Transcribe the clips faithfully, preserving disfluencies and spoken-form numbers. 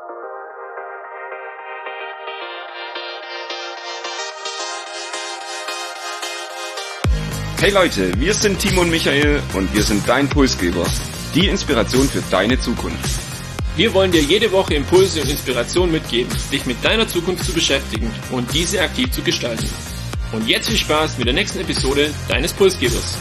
Hey Leute, wir sind Timo und Michael und wir sind dein Pulsgeber, die Inspiration für deine Zukunft. Wir wollen dir jede Woche Impulse und Inspiration mitgeben, dich mit deiner Zukunft zu beschäftigen und diese aktiv zu gestalten. Und jetzt viel Spaß mit der nächsten Episode deines Pulsgebers.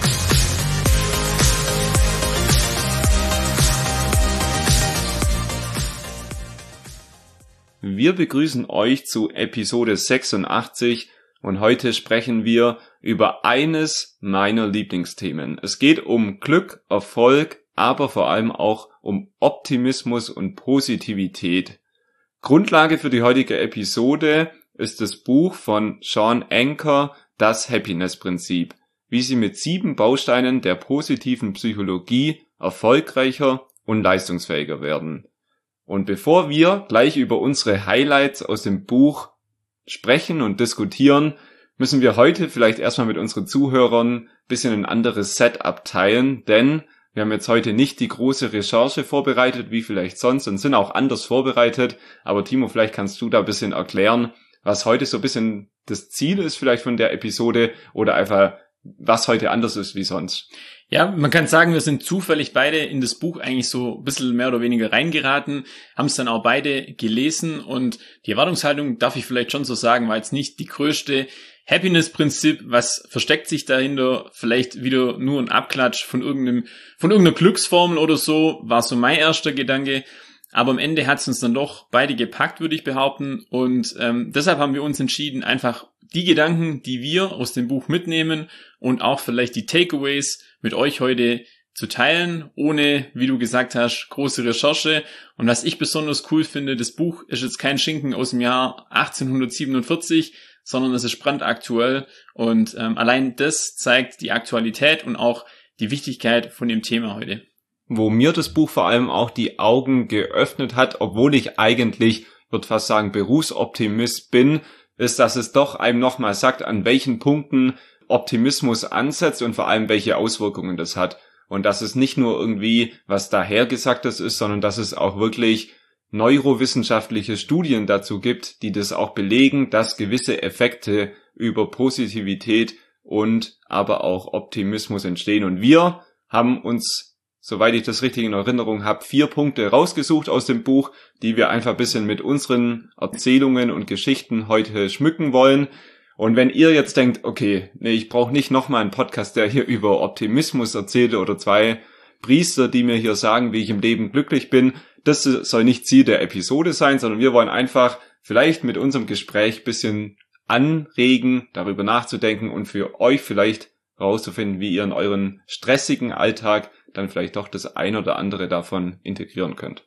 Wir begrüßen euch zu Episode sechsundachtzig und heute sprechen wir über eines meiner Lieblingsthemen. Es geht um Glück, Erfolg, aber vor allem auch um Optimismus und Positivität. Grundlage für die heutige Episode ist das Buch von Shawn Achor, Das Happiness-Prinzip, wie sie mit sieben Bausteinen der positiven Psychologie erfolgreicher und leistungsfähiger werden. Und bevor wir gleich über unsere Highlights aus dem Buch sprechen und diskutieren, müssen wir heute vielleicht erstmal mit unseren Zuhörern ein bisschen ein anderes Setup teilen, denn wir haben jetzt heute nicht die große Recherche vorbereitet, wie vielleicht sonst, und sind auch anders vorbereitet. Aber Timo, vielleicht kannst du da ein bisschen erklären, was heute so ein bisschen das Ziel ist vielleicht von der Episode oder einfach, was heute anders ist wie sonst. Ja, man kann sagen, wir sind zufällig beide in das Buch eigentlich so ein bisschen mehr oder weniger reingeraten, haben es dann auch beide gelesen und die Erwartungshaltung, darf ich vielleicht schon so sagen, war jetzt nicht die größte. Happiness-Prinzip, was versteckt sich dahinter? Vielleicht wieder nur ein Abklatsch von irgendeinem, von irgendeiner Glücksformel oder so, war so mein erster Gedanke. Aber am Ende hat es uns dann doch beide gepackt, würde ich behaupten. Und ähm, deshalb haben wir uns entschieden, einfach die Gedanken, die wir aus dem Buch mitnehmen und auch vielleicht die Takeaways mit euch heute zu teilen, ohne, wie du gesagt hast, große Recherche. Und was ich besonders cool finde, das Buch ist jetzt kein Schinken aus dem Jahr achtzehnhundertsiebenundvierzig, sondern es ist brandaktuell. Und ähm, allein das zeigt die Aktualität und auch die Wichtigkeit von dem Thema heute. Wo mir das Buch vor allem auch die Augen geöffnet hat, obwohl ich eigentlich, ich würde fast sagen, Berufsoptimist bin, ist, dass es doch einem nochmal sagt, an welchen Punkten Optimismus ansetzt und vor allem welche Auswirkungen das hat. Und dass es nicht nur irgendwie was dahergesagtes ist, sondern dass es auch wirklich neurowissenschaftliche Studien dazu gibt, die das auch belegen, dass gewisse Effekte über Positivität und aber auch Optimismus entstehen. Und wir haben uns, soweit ich das richtig in Erinnerung habe, vier Punkte rausgesucht aus dem Buch, die wir einfach ein bisschen mit unseren Erzählungen und Geschichten heute schmücken wollen. Und wenn ihr jetzt denkt, okay, nee, ich brauche nicht nochmal einen Podcast, der hier über Optimismus erzählt oder zwei Priester, die mir hier sagen, wie ich im Leben glücklich bin, das soll nicht Ziel der Episode sein, sondern wir wollen einfach vielleicht mit unserem Gespräch ein bisschen anregen, darüber nachzudenken und für euch vielleicht herauszufinden, wie ihr in euren stressigen Alltag dann vielleicht doch das ein oder andere davon integrieren könnt.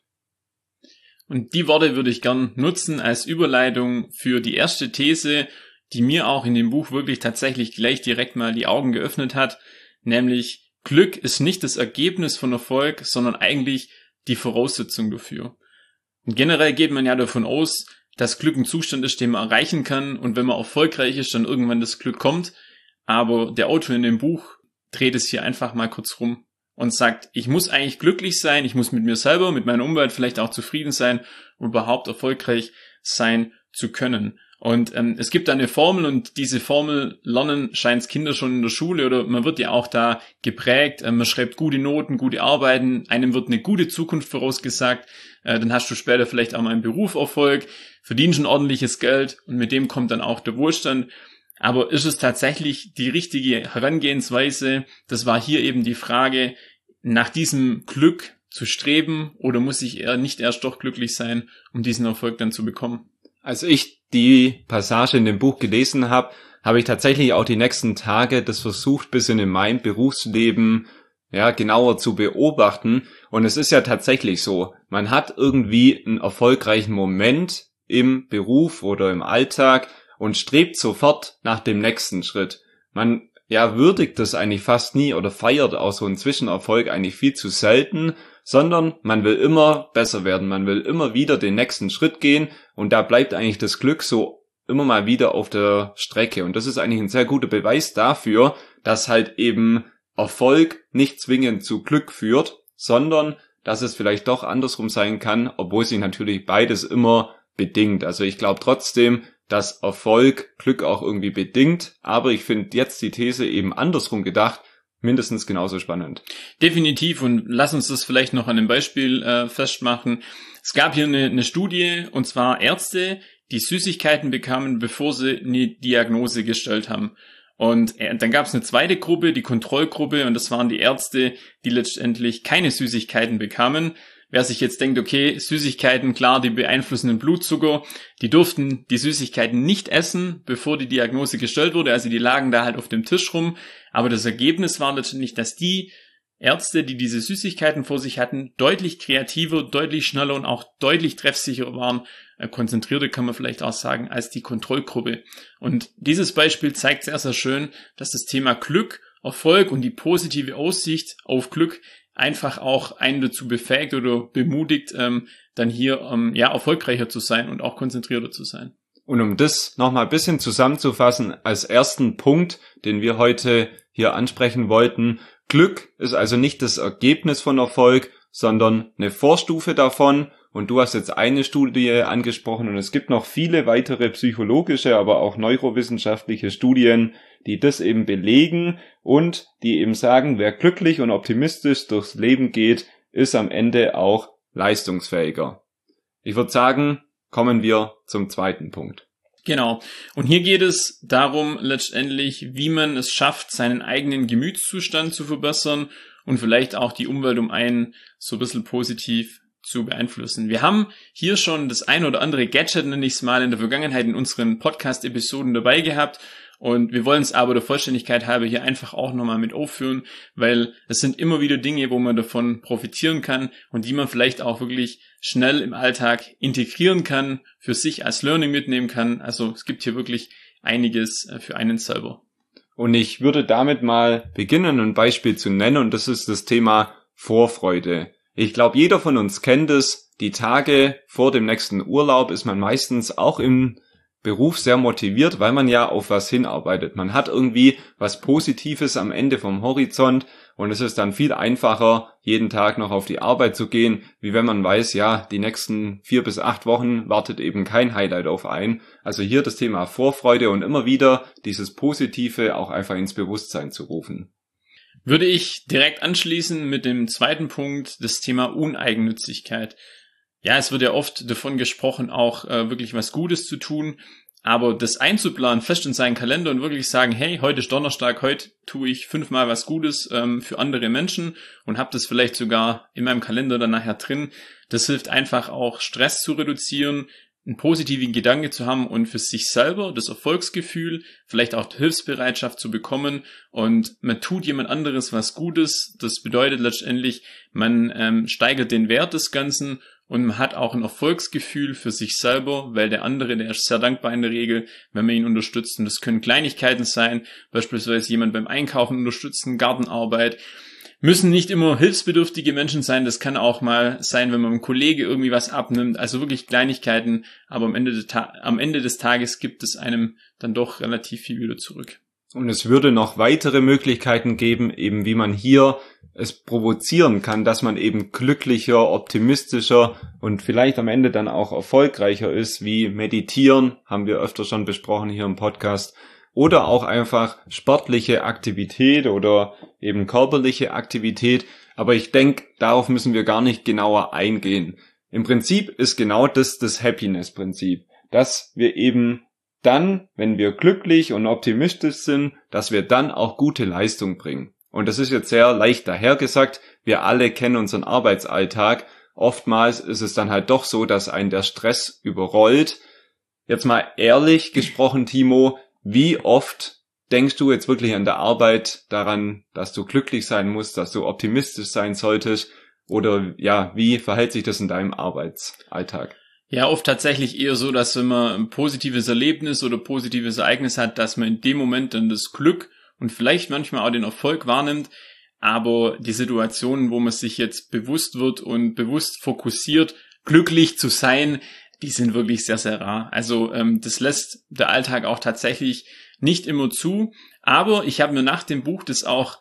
Und die Worte würde ich gern nutzen als Überleitung für die erste These, die mir auch in dem Buch wirklich tatsächlich gleich direkt mal die Augen geöffnet hat, nämlich Glück ist nicht das Ergebnis von Erfolg, sondern eigentlich die Voraussetzung dafür. Und generell geht man ja davon aus, dass Glück ein Zustand ist, den man erreichen kann und wenn man erfolgreich ist, dann irgendwann das Glück kommt. Aber der Autor in dem Buch dreht es hier einfach mal kurz rum und sagt, ich muss eigentlich glücklich sein, ich muss mit mir selber, mit meiner Umwelt vielleicht auch zufrieden sein, um überhaupt erfolgreich sein zu können. Und ähm, es gibt da eine Formel und diese Formel lernen scheint's Kinder schon in der Schule oder man wird ja auch da geprägt. Ähm, man schreibt gute Noten, gute Arbeiten, einem wird eine gute Zukunft vorausgesagt. Äh, dann hast du später vielleicht auch mal einen Berufserfolg, verdienst ein ordentliches Geld und mit dem kommt dann auch der Wohlstand. Aber ist es tatsächlich die richtige Herangehensweise? Das war hier eben die Frage, nach diesem Glück zu streben oder muss ich eher nicht erst doch glücklich sein, um diesen Erfolg dann zu bekommen? Als ich die Passage in dem Buch gelesen habe, habe ich tatsächlich auch die nächsten Tage das versucht, bisschen in meinem Berufsleben ja genauer zu beobachten. Und es ist ja tatsächlich so, man hat irgendwie einen erfolgreichen Moment im Beruf oder im Alltag und strebt sofort nach dem nächsten Schritt. Man ja würdigt das eigentlich fast nie oder feiert auch so einen Zwischenerfolg eigentlich viel zu selten, sondern man will immer besser werden, man will immer wieder den nächsten Schritt gehen und da bleibt eigentlich das Glück so immer mal wieder auf der Strecke. Und das ist eigentlich ein sehr guter Beweis dafür, dass halt eben Erfolg nicht zwingend zu Glück führt, sondern dass es vielleicht doch andersrum sein kann, obwohl sich natürlich beides immer bedingt. Also ich glaube trotzdem, dass Erfolg Glück auch irgendwie bedingt, aber ich finde jetzt die These eben andersrum gedacht, mindestens genauso spannend. Definitiv, und lass uns das vielleicht noch an einem Beispiel äh, festmachen. Es gab hier eine, eine Studie, und zwar Ärzte, die Süßigkeiten bekamen, bevor sie eine Diagnose gestellt haben. Und äh, dann gab es eine zweite Gruppe, die Kontrollgruppe, und das waren die Ärzte, die letztendlich keine Süßigkeiten bekamen. Wer sich jetzt denkt, okay, Süßigkeiten, klar, die beeinflussen den Blutzucker, die durften die Süßigkeiten nicht essen, bevor die Diagnose gestellt wurde, also die lagen da halt auf dem Tisch rum, aber das Ergebnis war letztendlich, dass die Ärzte, die diese Süßigkeiten vor sich hatten, deutlich kreativer, deutlich schneller und auch deutlich treffsicherer waren, äh, konzentrierter kann man vielleicht auch sagen, als die Kontrollgruppe. Und dieses Beispiel zeigt sehr, sehr schön, dass das Thema Glück, Erfolg und die positive Aussicht auf Glück einfach auch einen dazu befähigt oder bemutigt, ähm, dann hier ähm, ja erfolgreicher zu sein und auch konzentrierter zu sein. Und um das nochmal ein bisschen zusammenzufassen, als ersten Punkt, den wir heute hier ansprechen wollten, Glück ist also nicht das Ergebnis von Erfolg, sondern eine Vorstufe davon. Und du hast jetzt eine Studie angesprochen und es gibt noch viele weitere psychologische, aber auch neurowissenschaftliche Studien, die das eben belegen und die eben sagen, wer glücklich und optimistisch durchs Leben geht, ist am Ende auch leistungsfähiger. Ich würde sagen, kommen wir zum zweiten Punkt. Genau. Und hier geht es darum, letztendlich, wie man es schafft, seinen eigenen Gemütszustand zu verbessern und vielleicht auch die Umwelt um einen so ein bisschen positiv zu beeinflussen. Wir haben hier schon das ein oder andere Gadget, nenne ich es mal, in der Vergangenheit in unseren Podcast-Episoden dabei gehabt. Und wir wollen es aber der Vollständigkeit halber hier einfach auch nochmal mit aufführen, weil es sind immer wieder Dinge, wo man davon profitieren kann und die man vielleicht auch wirklich schnell im Alltag integrieren kann, für sich als Learning mitnehmen kann. Also es gibt hier wirklich einiges für einen selber. Und ich würde damit mal beginnen, ein Beispiel zu nennen, und das ist das Thema Vorfreude. Ich glaube, jeder von uns kennt es. Die Tage vor dem nächsten Urlaub ist man meistens auch im Beruf sehr motiviert, weil man ja auf was hinarbeitet. Man hat irgendwie was Positives am Ende vom Horizont und es ist dann viel einfacher, jeden Tag noch auf die Arbeit zu gehen, wie wenn man weiß, ja, die nächsten vier bis acht Wochen wartet eben kein Highlight auf einen. Also hier das Thema Vorfreude und immer wieder dieses Positive auch einfach ins Bewusstsein zu rufen. Würde ich direkt anschließen mit dem zweiten Punkt, das Thema Uneigennützigkeit. Ja, es wird ja oft davon gesprochen, auch äh, wirklich was Gutes zu tun, aber das einzuplanen, fest in seinen Kalender und wirklich sagen, hey, heute ist Donnerstag, heute tue ich fünfmal was Gutes ähm, für andere Menschen und habe das vielleicht sogar in meinem Kalender dann nachher drin, das hilft einfach auch Stress zu reduzieren, einen positiven Gedanke zu haben und für sich selber das Erfolgsgefühl, vielleicht auch die Hilfsbereitschaft zu bekommen und man tut jemand anderes was Gutes. Das bedeutet letztendlich, man ähm, steigert den Wert des Ganzen und man hat auch ein Erfolgsgefühl für sich selber, weil der andere, der ist sehr dankbar in der Regel, wenn man ihn unterstützt. Und das können Kleinigkeiten sein, beispielsweise jemand beim Einkaufen unterstützen, Gartenarbeit. Müssen nicht immer hilfsbedürftige Menschen sein, das kann auch mal sein, wenn man einem Kollege irgendwie was abnimmt, also wirklich Kleinigkeiten, aber am Ende, des Ta- am Ende des Tages gibt es einem dann doch relativ viel wieder zurück. Und es würde noch weitere Möglichkeiten geben, eben wie man hier es provozieren kann, dass man eben glücklicher, optimistischer und vielleicht am Ende dann auch erfolgreicher ist, wie Meditieren, haben wir öfter schon besprochen hier im Podcast, oder auch einfach sportliche Aktivität oder eben körperliche Aktivität. Aber ich denke, darauf müssen wir gar nicht genauer eingehen. Im Prinzip ist genau das das Happiness-Prinzip, dass wir eben dann, wenn wir glücklich und optimistisch sind, dass wir dann auch gute Leistung bringen. Und das ist jetzt sehr leicht dahergesagt. Wir alle kennen unseren Arbeitsalltag. Oftmals ist es dann halt doch so, dass einen der Stress überrollt. Jetzt mal ehrlich gesprochen, Timo, wie oft denkst du jetzt wirklich an der Arbeit daran, dass du glücklich sein musst, dass du optimistisch sein solltest? Oder ja, wie verhält sich das in deinem Arbeitsalltag? Ja, oft tatsächlich eher so, dass wenn man ein positives Erlebnis oder positives Ereignis hat, dass man in dem Moment dann das Glück und vielleicht manchmal auch den Erfolg wahrnimmt, aber die Situationen, wo man sich jetzt bewusst wird und bewusst fokussiert, glücklich zu sein, die sind wirklich sehr, sehr rar. Also ähm, das lässt der Alltag auch tatsächlich nicht immer zu, aber ich habe mir nach dem Buch das auch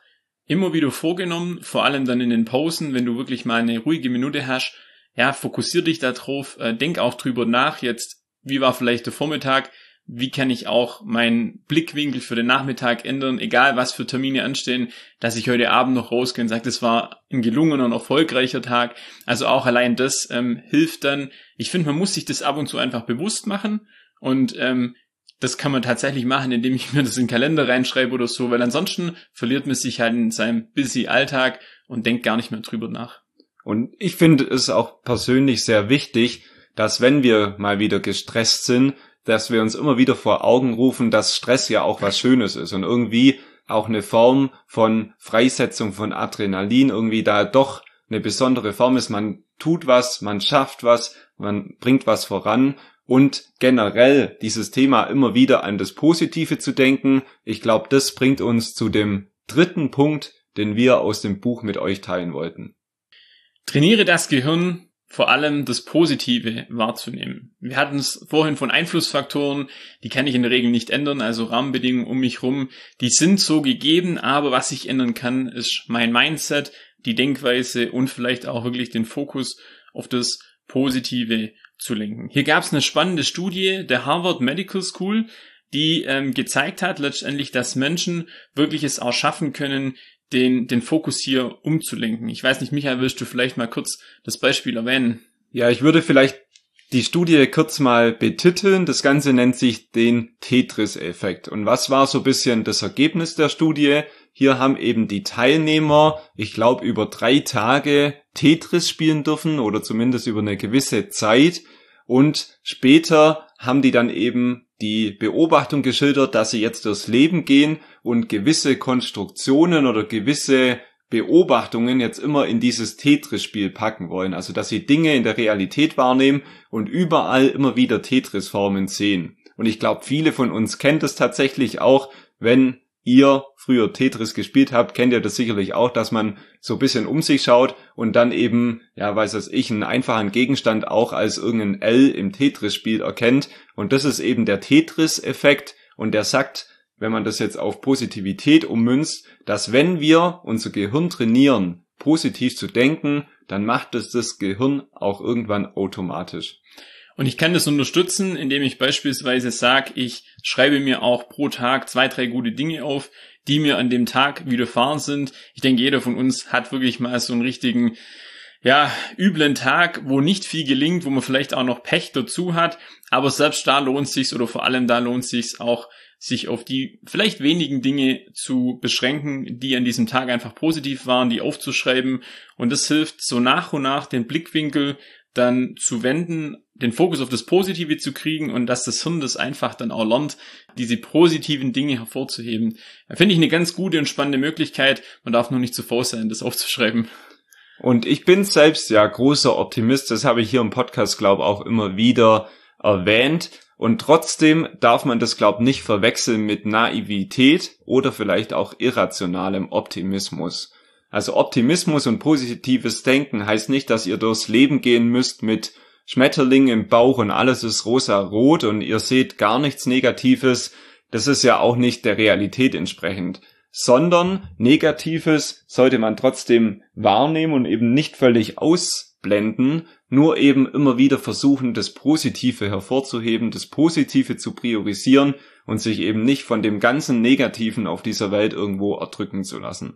immer wieder vorgenommen, vor allem dann in den Pausen, wenn du wirklich mal eine ruhige Minute hast, ja, fokussier dich da drauf, äh, denk auch drüber nach, jetzt, wie war vielleicht der Vormittag, wie kann ich auch meinen Blickwinkel für den Nachmittag ändern, egal was für Termine anstehen, dass ich heute Abend noch rausgehe und sage, das war ein gelungener und erfolgreicher Tag. Also auch allein das ähm, hilft dann. Ich finde, man muss sich das ab und zu einfach bewusst machen und ähm, das kann man tatsächlich machen, indem ich mir das in den Kalender reinschreibe oder so, weil ansonsten verliert man sich halt in seinem busy Alltag und denkt gar nicht mehr drüber nach. Und ich finde es auch persönlich sehr wichtig, dass wenn wir mal wieder gestresst sind, dass wir uns immer wieder vor Augen rufen, dass Stress ja auch was Schönes ist und irgendwie auch eine Form von Freisetzung von Adrenalin irgendwie da doch eine besondere Form ist. Man tut was, man schafft was, man bringt was voran und generell dieses Thema immer wieder an das Positive zu denken. Ich glaube, das bringt uns zu dem dritten Punkt, den wir aus dem Buch mit euch teilen wollten. Trainiere das Gehirn, vor allem das Positive wahrzunehmen. Wir hatten es vorhin von Einflussfaktoren, die kann ich in der Regel nicht ändern, also Rahmenbedingungen um mich rum, die sind so gegeben, aber was ich ändern kann, ist mein Mindset, die Denkweise und vielleicht auch wirklich den Fokus auf das Positive zu lenken. Hier gab es eine spannende Studie der Harvard Medical School, die ähm, gezeigt hat letztendlich, dass Menschen wirklich es auch schaffen können, den den Fokus hier umzulenken. Ich weiß nicht, Michael, willst du vielleicht mal kurz das Beispiel erwähnen? Ja, ich würde vielleicht die Studie kurz mal betiteln. Das Ganze nennt sich den Tetris-Effekt. Und was war so ein bisschen das Ergebnis der Studie? Hier haben eben die Teilnehmer, ich glaube, über drei Tage Tetris spielen dürfen oder zumindest über eine gewisse Zeit. Und später haben die dann eben die Beobachtung geschildert, dass sie jetzt durchs Leben gehen und gewisse Konstruktionen oder gewisse Beobachtungen jetzt immer in dieses Tetris-Spiel packen wollen. Also dass sie Dinge in der Realität wahrnehmen und überall immer wieder Tetris-Formen sehen. Und ich glaube, viele von uns kennt es tatsächlich auch, wenn ihr früher Tetris gespielt habt, kennt ihr das sicherlich auch, dass man so ein bisschen um sich schaut und dann eben, ja, weiß das ich, einen einfachen Gegenstand auch als irgendein L im Tetris-Spiel erkennt. Und das ist eben der Tetris-Effekt. Und der sagt, wenn man das jetzt auf Positivität ummünzt, dass wenn wir unser Gehirn trainieren, positiv zu denken, dann macht es das Gehirn auch irgendwann automatisch. Und ich kann das unterstützen, indem ich beispielsweise sage, ich schreibe mir auch pro Tag zwei, drei gute Dinge auf, die mir an dem Tag widerfahren sind. Ich denke, jeder von uns hat wirklich mal so einen richtigen, ja, üblen Tag, wo nicht viel gelingt, wo man vielleicht auch noch Pech dazu hat. Aber selbst da lohnt es sich oder vor allem da lohnt es sich auch, sich auf die vielleicht wenigen Dinge zu beschränken, die an diesem Tag einfach positiv waren, die aufzuschreiben. Und das hilft so nach und nach den Blickwinkel dann zu wenden, den Fokus auf das Positive zu kriegen und dass das Hirn das einfach dann auch lernt, diese positiven Dinge hervorzuheben. Da finde ich eine ganz gute und spannende Möglichkeit. Man darf nur nicht zu faul sein, das aufzuschreiben. Und ich bin selbst ja großer Optimist, das habe ich hier im Podcast, glaube ich, auch immer wieder erwähnt. Und trotzdem darf man das, glaube ich, nicht verwechseln mit Naivität oder vielleicht auch irrationalem Optimismus. Also Optimismus und positives Denken heißt nicht, dass ihr durchs Leben gehen müsst mit Schmetterlingen im Bauch und alles ist rosa-rot und ihr seht gar nichts Negatives. Das ist ja auch nicht der Realität entsprechend. Sondern Negatives sollte man trotzdem wahrnehmen und eben nicht völlig ausblenden, nur eben immer wieder versuchen, das Positive hervorzuheben, das Positive zu priorisieren und sich eben nicht von dem ganzen Negativen auf dieser Welt irgendwo erdrücken zu lassen.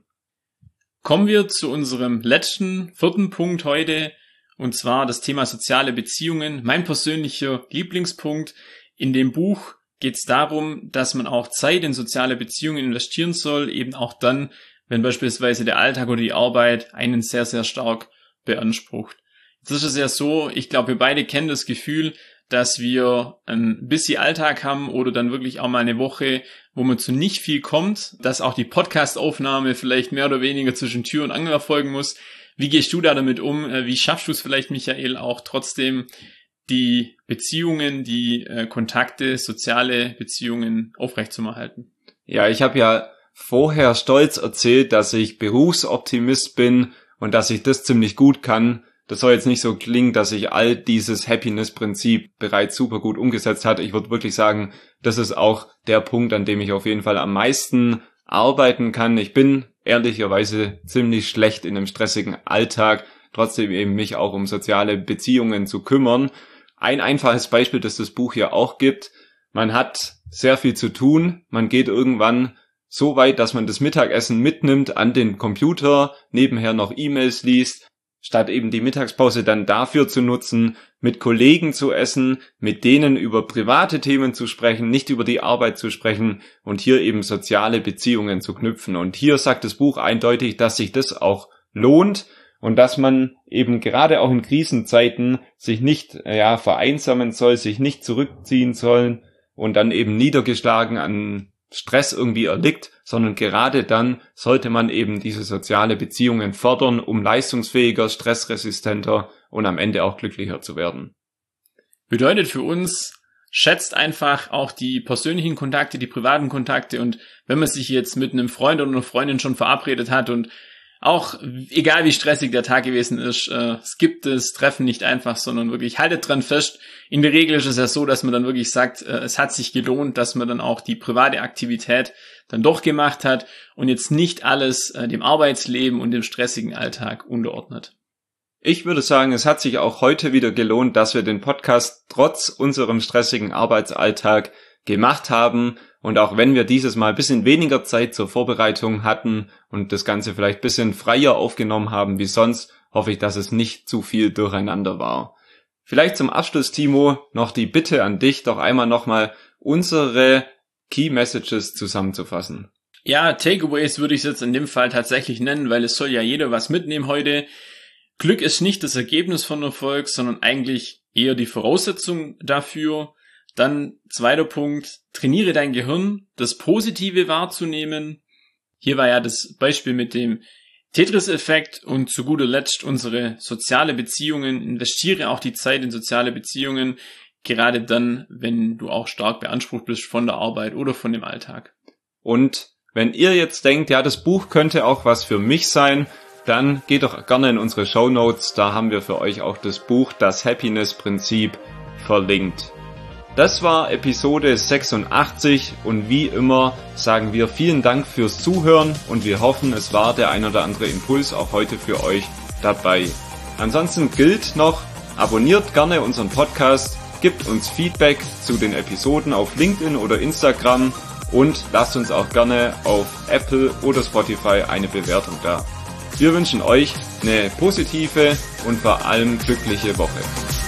Kommen wir zu unserem letzten, vierten Punkt heute, und zwar das Thema soziale Beziehungen. Mein persönlicher Lieblingspunkt. In dem Buch geht es darum, dass man auch Zeit in soziale Beziehungen investieren soll, eben auch dann, wenn beispielsweise der Alltag oder die Arbeit einen sehr, sehr stark beansprucht. Jetzt ist es ja so, ich glaube, wir beide kennen das Gefühl, dass wir ein bisschen Alltag haben oder dann wirklich auch mal eine Woche, wo man zu nicht viel kommt, dass auch die Podcast-Aufnahme vielleicht mehr oder weniger zwischen Tür und Angel erfolgen muss. Wie gehst du da damit um? Wie schaffst du es vielleicht, Michael, auch trotzdem die Beziehungen, die äh, Kontakte, soziale Beziehungen aufrechtzuerhalten? Ja, ich habe ja vorher stolz erzählt, dass ich Berufsoptimist bin und dass ich das ziemlich gut kann. Das soll jetzt nicht so klingen, dass ich all dieses Happiness-Prinzip bereits super gut umgesetzt hat. Ich würde wirklich sagen, das ist auch der Punkt, an dem ich auf jeden Fall am meisten arbeiten kann. Ich bin ehrlicherweise ziemlich schlecht in einem stressigen Alltag, trotzdem eben mich auch um soziale Beziehungen zu kümmern. Ein einfaches Beispiel, das das Buch ja auch gibt: Man hat sehr viel zu tun, man geht irgendwann so weit, dass man das Mittagessen mitnimmt an den Computer, nebenher noch E-Mails liest, statt eben die Mittagspause dann dafür zu nutzen, mit Kollegen zu essen, mit denen über private Themen zu sprechen, nicht über die Arbeit zu sprechen und hier eben soziale Beziehungen zu knüpfen. Und hier sagt das Buch eindeutig, dass sich das auch lohnt und dass man eben gerade auch in Krisenzeiten sich nicht ja vereinsamen soll, sich nicht zurückziehen soll und dann eben niedergeschlagen an Stress irgendwie erliegt, sondern gerade dann sollte man eben diese soziale Beziehungen fördern, um leistungsfähiger, stressresistenter und am Ende auch glücklicher zu werden. Bedeutet für uns, schätzt einfach auch die persönlichen Kontakte, die privaten Kontakte, und wenn man sich jetzt mit einem Freund oder einer Freundin schon verabredet hat und auch, egal wie stressig der Tag gewesen ist, äh, es gibt das Treffen nicht einfach, sondern wirklich haltet dran fest. In der Regel ist es ja so, dass man dann wirklich sagt, äh, es hat sich gelohnt, dass man dann auch die private Aktivität dann doch gemacht hat und jetzt nicht alles äh, dem Arbeitsleben und dem stressigen Alltag unterordnet. Ich würde sagen, es hat sich auch heute wieder gelohnt, dass wir den Podcast trotz unserem stressigen Arbeitsalltag gemacht haben. Und auch wenn wir dieses Mal ein bisschen weniger Zeit zur Vorbereitung hatten und das Ganze vielleicht ein bisschen freier aufgenommen haben wie sonst, hoffe ich, dass es nicht zu viel durcheinander war. Vielleicht zum Abschluss, Timo, noch die Bitte an dich, doch einmal nochmal unsere Key Messages zusammenzufassen. Ja, Takeaways würde ich es jetzt in dem Fall tatsächlich nennen, weil es soll ja jeder was mitnehmen heute. Glück ist nicht das Ergebnis von Erfolg, sondern eigentlich eher die Voraussetzung dafür. Dann zweiter Punkt, trainiere dein Gehirn, das Positive wahrzunehmen. Hier war ja das Beispiel mit dem Tetris-Effekt, und zu guter Letzt unsere soziale Beziehungen. Investiere auch die Zeit in soziale Beziehungen, gerade dann, wenn du auch stark beansprucht bist von der Arbeit oder von dem Alltag. Und wenn ihr jetzt denkt, ja, das Buch könnte auch was für mich sein, dann geht doch gerne in unsere Shownotes, da haben wir für euch auch das Buch Das Happiness-Prinzip verlinkt. Das war Episode sechsundachtzig und wie immer sagen wir vielen Dank fürs Zuhören und wir hoffen, es war der ein oder andere Impuls auch heute für euch dabei. Ansonsten gilt noch, abonniert gerne unseren Podcast, gebt uns Feedback zu den Episoden auf LinkedIn oder Instagram und lasst uns auch gerne auf Apple oder Spotify eine Bewertung da. Wir wünschen euch eine positive und vor allem glückliche Woche.